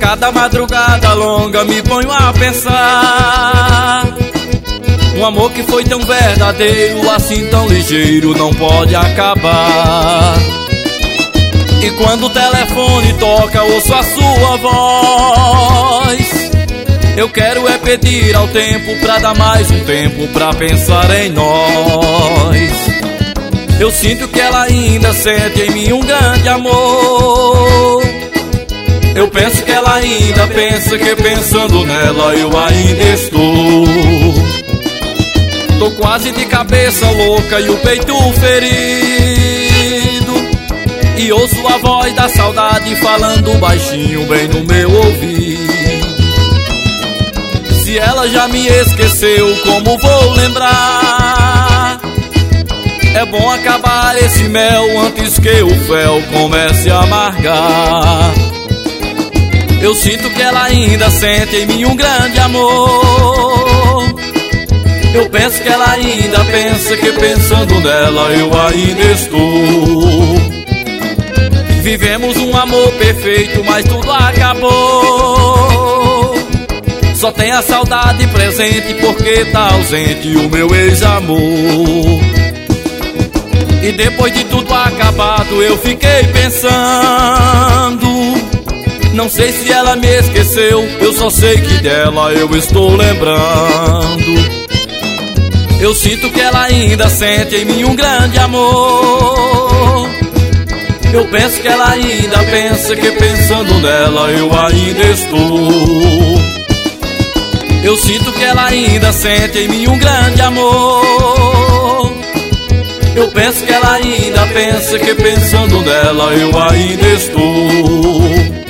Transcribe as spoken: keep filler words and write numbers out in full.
cada madrugada longa me ponho a pensar. Um amor que foi tão verdadeiro, assim tão ligeiro, não pode acabar. E quando o telefone toca, ouço a sua voz. Eu quero é pedir ao tempo pra dar mais um tempo pra pensar em nós. Eu sinto que ela ainda sente em mim um grande amor. Eu penso que ela ainda pensa que pensando nela eu ainda estou. Tô quase de cabeça louca e o peito ferido, e ouço a voz da saudade falando baixinho bem no meu ouvido. Se ela já me esqueceu, como vou lembrar? É bom acabar esse mel antes que o fel comece a amargar. Eu sinto que ela ainda sente em mim um grande amor. Eu penso que ela ainda pensa que pensando nela eu ainda estou. Vivemos um amor perfeito, mas tudo acabou. Só tem a saudade presente porque tá ausente o meu ex-amor. E depois de tudo acabado eu fiquei pensando, não sei se ela me esqueceu, eu só sei que dela eu estou lembrando. Eu sinto que ela ainda sente em mim um grande amor. Eu penso que ela ainda pensa que pensando nela eu ainda estou. Eu sinto que ela ainda sente em mim um grande amor. Eu penso que ela ainda pensa que pensando nela eu ainda estou.